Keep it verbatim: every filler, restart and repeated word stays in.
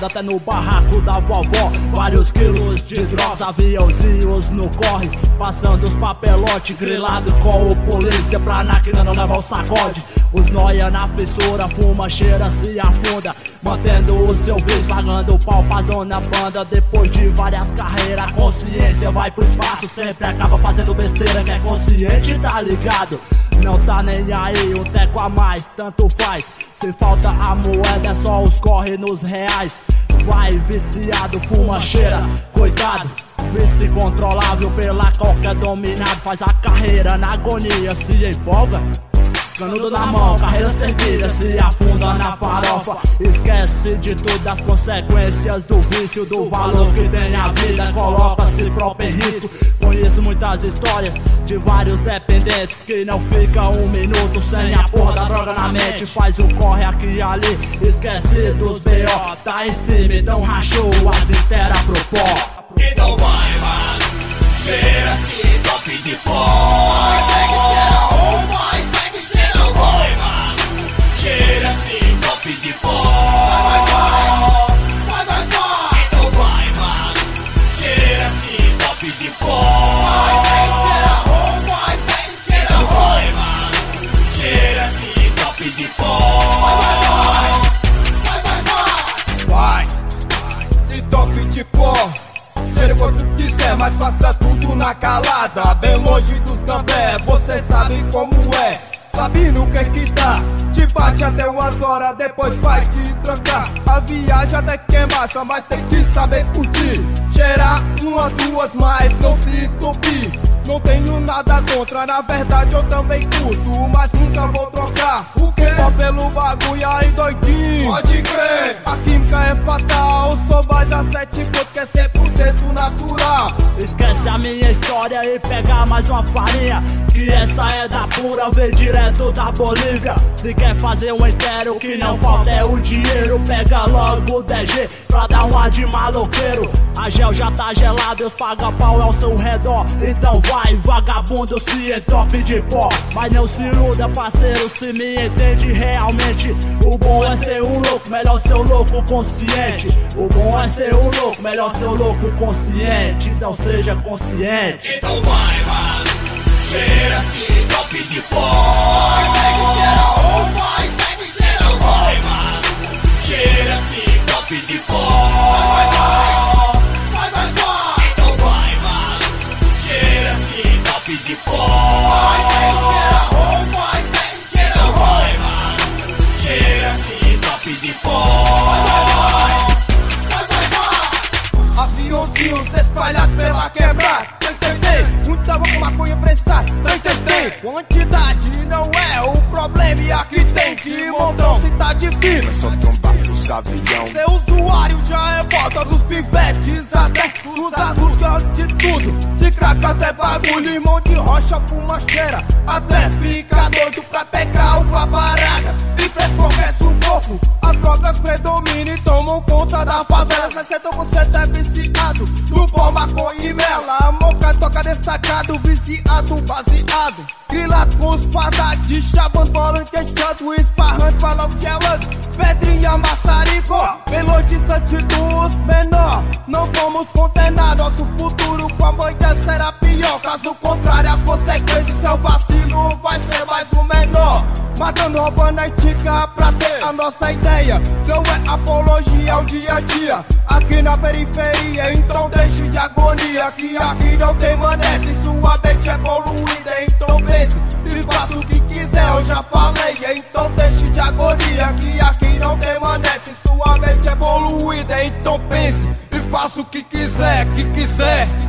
estrada até no barraco da vovó. Vários quilos de drogas, aviãozinhos no corre, passando os papelotes, grilado com o polícia pra na quina não levar o sacode. Os noia na fissura, fuma, cheira, se afunda, mantendo o seu vício, pagando pau pra dona banda. Depois de várias carreiras, a consciência vai pro espaço, sempre acaba fazendo besteira. Que é consciente, tá ligado? Não tá nem aí, um teco a mais, tanto faz. Se falta a moeda, é só os corre nos reais. Vai viciado, fuma, cheira, cuidado. Vice controlável pela coca dominado, faz a carreira na agonia, se empolga. Canudo na mão, carreira servida, se afunda na farofa. Esquece de todas as consequências do vício, do valor que tem a vida, coloca-se próprio em risco. Conheço muitas histórias de vários dependentes que não ficam um minuto sem a porra da droga na mente. Faz o corre aqui e ali, esquece dos B O, tá em cima, então rachou as inteiras pro pó. Então vai, mano, cheira-se top de pó. Cheira-se top de pó. Vai, vai, vai, vai, vai. Então vai, mano, cheira-se top de pó. Vai, vai, vai, então vai, mano, cheira-se top de pó. Vai, vai, vai, vai, vai. Se top de pó, cheira quanto quiser, mas faça tudo na calada, bem longe dos também. Você sabe como é, sabe no que que dá. Te bate até umas horas, depois vai te trancar. A viagem até que é massa, mas tem que saber curtir. Cheirar uma, duas, mas não se entupir. Não tenho nada contra, na verdade eu também curto, mas nunca vou trocar o que? Só pelo bagulho aí doidinho. Pode crer, a química é fatal. Sou mais a sete pontos que é cem por cento natural. Esquece a minha história e pega mais uma farinha, que essa é da pura, vem direto da Bolívia. Se quer fazer um inteiro, que não falta é o dinheiro. Pega logo o dez G pra dar uma de maloqueiro. A gel já tá gelada e os paga-pau ao seu redor. Então vai, vagabundo, se entope de pó. Mas não se iluda, parceiro, se me entende realmente. O bom é ser um louco, melhor ser um louco consciente. O bom é ser um louco, melhor ser um louco consciente. Então seja consciente. Então vai, mano, cheira-se top de pó. Vai, vai, então vai, mano, cheira-se top de pó. Vai, vai, vai, vai. Então vai, mano, cheira-se top de pó. Vai, vai, então vai, mano, cheira-se top de pó. Vai, vai, vai. Aviãozinhos espalhados pela quebrada. Muita boca, maconha prensada, tem, tem, tem. Quantidade não é o problema, e aqui tem de montão, se tá difícil. Só trombar pros avião. Ser usuário já é bota dos pivetes, até dos adultos, de tudo. De crack até bagulho, irmão de rocha, fumacheira. Até fica doido pra pegar uma parada. E fez qualquer sufoco, as drogas predominam e tomam conta da favela. sessenta por cento é viciado no pó, maconha e mela. A moca toca destacado, viciado, baseado. Grilado com os padados de chavando, bolando, queixando, esparrando, falando, gelando. Pedrinha, maçarico, pelo distante dos menor. Não fomos condenar nosso futuro com a mãe será pior. Caso contrário, as consequências, seu vacilo vai ser mais um menor. Matando, roubando a ética pra ter a nossa ideia. Não é apologia ao dia a dia aqui na periferia, então deixe de agonia, que aqui não tem mané. Se sua mente é poluída, então pense e faça o que quiser, eu já falei. Então deixe de agonia, que aqui não tem mané. Se sua mente é poluída, então pense e faça o que quiser, que quiser.